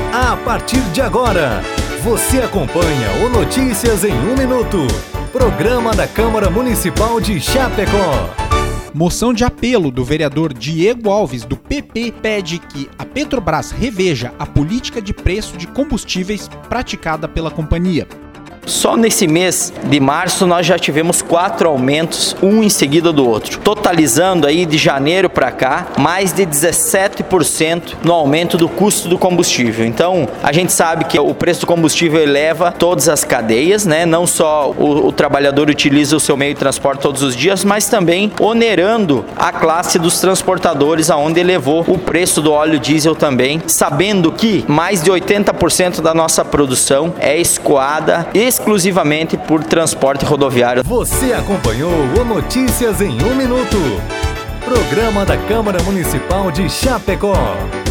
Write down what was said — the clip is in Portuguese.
A partir de agora, você acompanha o Notícias em 1 Minuto, programa da Câmara Municipal de Chapecó. Moção de apelo do vereador Diego Alves, do PP, pede que a Petrobras reveja a política de preço de combustíveis praticada pela companhia. Só nesse mês de março nós já tivemos 4 aumentos, um em seguida do outro, totalizando aí de janeiro para cá mais de 17% no aumento do custo do combustível. Então a gente sabe que o preço do combustível eleva todas as cadeias, né? Não só o trabalhador utiliza o seu meio de transporte todos os dias, mas também onerando a classe dos transportadores, aonde elevou o preço do óleo diesel também, sabendo que mais de 80% da nossa produção é escoada exclusivamente por transporte rodoviário. Você acompanhou o Notícias em 1 Minuto, programa da Câmara Municipal de Chapecó.